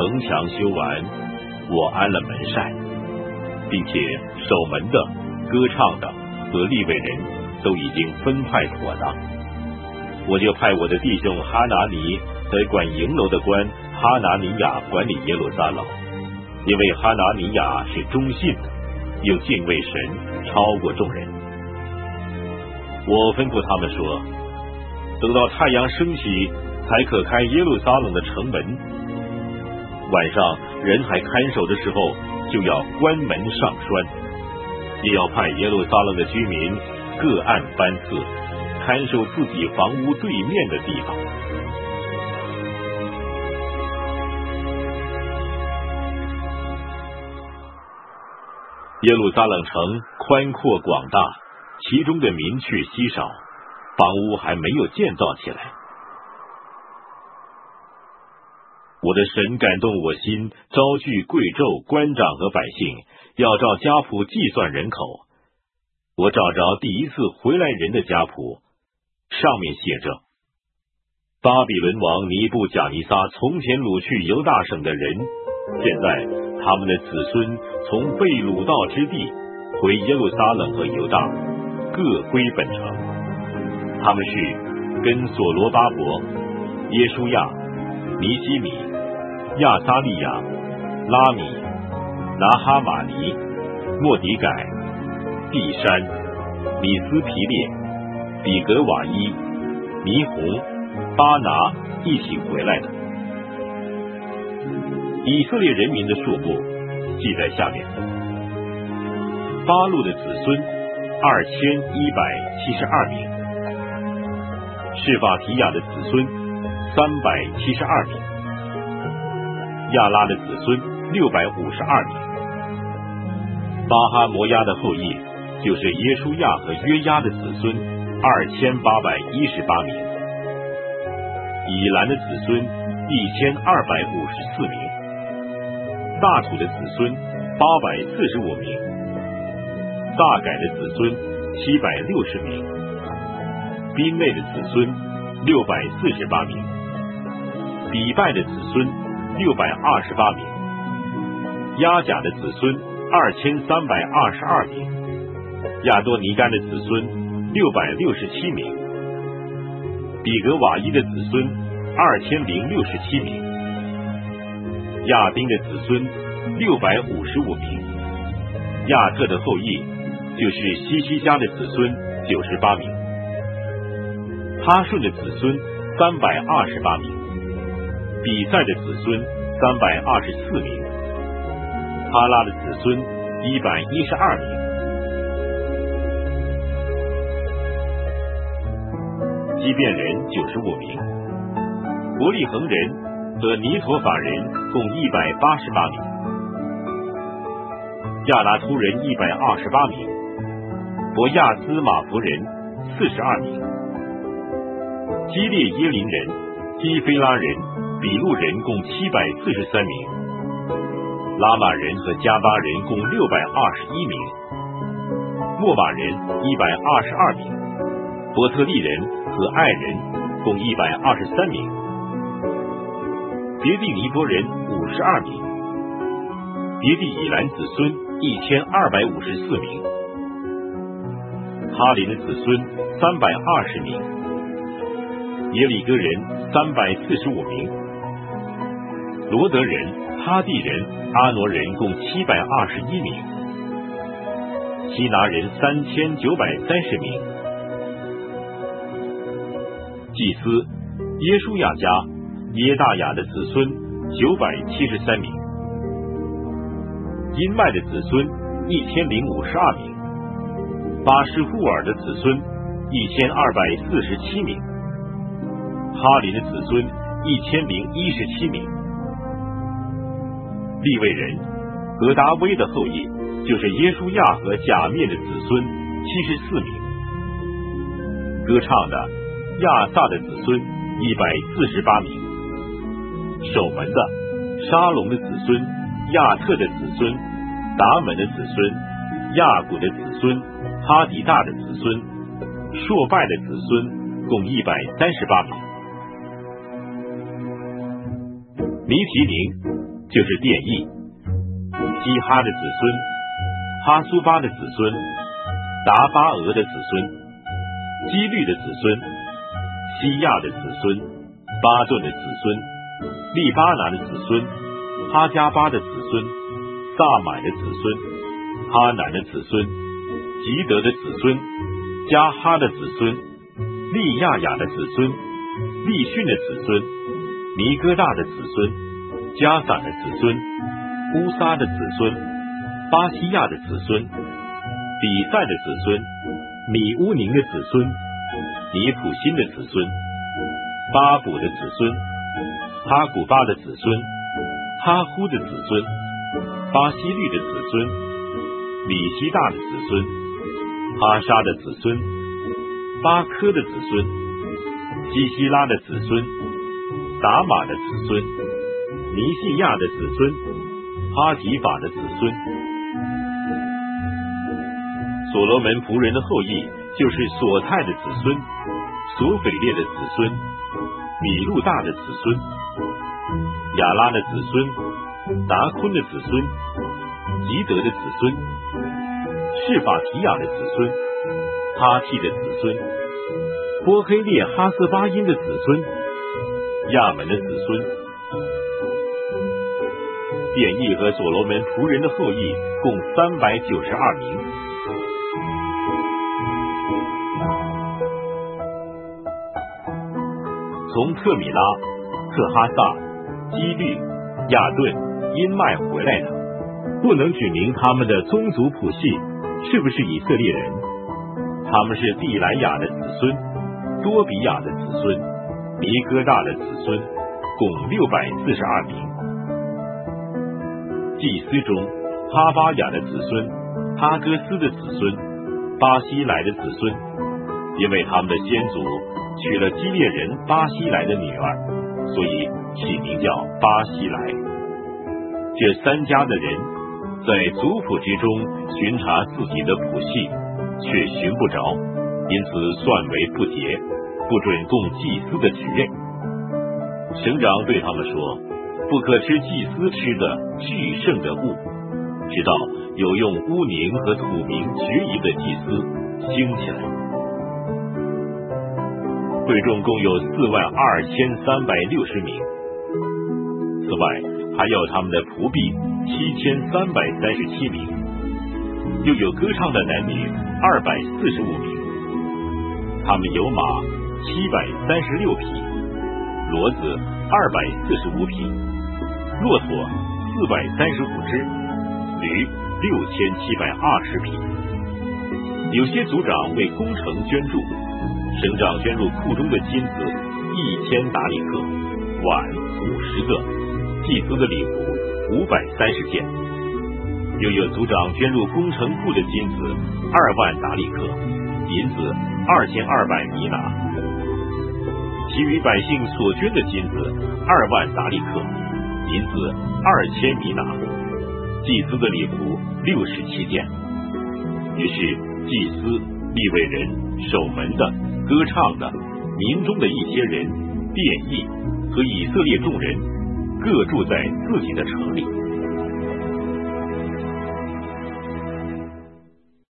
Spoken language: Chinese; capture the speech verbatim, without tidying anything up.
城墙修完，我安了门扇，并且守门的、歌唱的和利未人都已经分派妥当。我就派我的弟兄哈拿尼和管营楼的官哈拿尼亚管理耶路撒冷，因为哈拿尼亚是忠信的，又敬畏神，超过众人。我吩咐他们说，等到太阳升起，才可开耶路撒冷的城门。晚上人还看守的时候，就要关门上栓，也要派耶路撒冷的居民各按班次，看守自己房屋对面的地方。耶路撒冷城宽阔广大，其中的民却稀少，房屋还没有建造起来。我的神感动我心，招聚贵胄、官长和百姓，要照家谱计算人口。我找着第一次回来人的家谱，上面写着：巴比伦王尼布甲尼撒从前掳去犹大省的人，现在他们的子孙从被掳到之地回耶路撒冷和犹大，各归本城。他们是跟所罗巴伯、耶书亚、尼希米、亚撒利亚、拉米、拿哈马尼、莫迪改、毕山、米斯皮列、比格瓦伊、尼红、巴拿一起回来的。以色列人民的数目记在下面：巴路的子孙二千一百七十二名，示法提亚的子孙三百七十二名，亚拉的子孙六百五十二名。巴哈摩亚的后裔就是耶书亚和约押的子孙二千八百一十八名，以兰的子孙一千二百五十四名，大土的子孙八百四十五名，大改的子孙七百六十名，宾内的子孙六百四十八名，比拜的子孙六百二十八名，亚甲的子孙二千三百二十二名，亚多尼干的子孙六百六十七名，比格瓦伊的子孙二千零六十七名，亚丁的子孙六百五十五名，亚特的后裔就是西西家的子孙九十八名，哈顺的子孙三百二十八名，比赛的子孙三百二十四名，哈拉的子孙一百一十二名，基遍人九十五名，伯利恒人和尼陀法人共一百八十八名，亚拉突人一百二十八名，伯亚兹马弗人四十二名，基列耶林人、基菲拉人、比路人共七百四十三名，拉玛人和加巴人共六百二十一名，莫马人一百二十二名，伯特利人和爱人共一百二十三名，别地尼波人五十二名，别地以兰子孙一千二百五十四名，哈林的子孙三百二十名，耶利哥人三百四十五名，罗德人、哈地人、阿挪人共七百二十一名，希拿人三千九百三十名，祭司耶书亚家耶大雅的子孙九百七十三名，因麦的子孙一千零五十二名，巴施户尔的子孙一千二百四十七名，哈林的子孙一千零一十七名，利未人格达威的后裔就是耶书亚和甲面的子孙七十四名，歌唱的亚萨的子孙一百四十八名，守门的沙龙的子孙、亚特的子孙、达门的子孙、亚古的子孙、哈迪大的子孙、朔拜的子孙共一百三十八名。尼提宁就是殿役。基哈的子孙，哈苏巴的子孙，达巴俄的子孙，基律的子孙，西亚的子孙，巴顿的子孙，利巴拿的子孙，哈加巴的子孙，萨买的子孙，哈南的子孙，吉德的子孙，加哈的子孙，利亚雅的子孙，利逊的子孙，尼哥大的子孙，加散的子孙，乌撒的子孙，巴西亚的子孙，比赛的子孙，米乌宁的子孙，尼普辛的子孙，巴卜的子孙，哈古巴的子孙，哈呼的子孙，巴西律的子孙，米西大的子孙，哈沙的子孙，巴科的子孙，基西拉的子孙，达玛的子孙，尼西亚的子孙，哈吉法的子孙。所罗门仆人的后裔就是索泰的子孙，索斐列的子孙，米路大的子孙，亚拉的子孙，达昆的子孙，吉德的子孙，示法提亚的子孙，哈替的子孙，波黑列哈瑟巴因的子孙，亚门的子孙。典义和所罗门仆人的后裔共三百九十二名。从特米拉、特哈萨、基律、亚顿、因麦回来的，不能指明他们的宗族谱系是不是以色列人。他们是地莱雅的子孙，多比亚的子孙，尼哥大的子孙，共六百四十二名。祭司中，哈巴雅的子孙，哈哥斯的子孙，巴西来的子孙，因为他们的先祖娶了基列人巴西来的女儿，所以起名叫巴西来。这三家的人在族谱之中巡查自己的谱系，却寻不着，因此算为不洁，不准供祭司的职任。省长对他们说，不可吃祭司吃的巨圣的物，直到有用污泥和土名决疑的祭司兴起来。会众共有四万二千三百六十名，此外还有他们的仆婢七千三百三十七名，又有歌唱的男女二百四十五名。他们有马七百三十六匹，骡子二百四十五匹，骆驼四百三十五只，驴六千七百二十匹。有些族长为工程捐助，省长捐入库中的金子一千达里克，碗五十个，祭司的礼服五百三十件。又有族长捐入工程库的金子二万达里克，银子二千二百米拿。其余百姓所捐的金子二万达里克，银子二千米拿。祭司的礼服六十七件。于是祭司、利未人、守门的、歌唱的、民中的一些人、殿役和以色列众人，各住在自己的城里。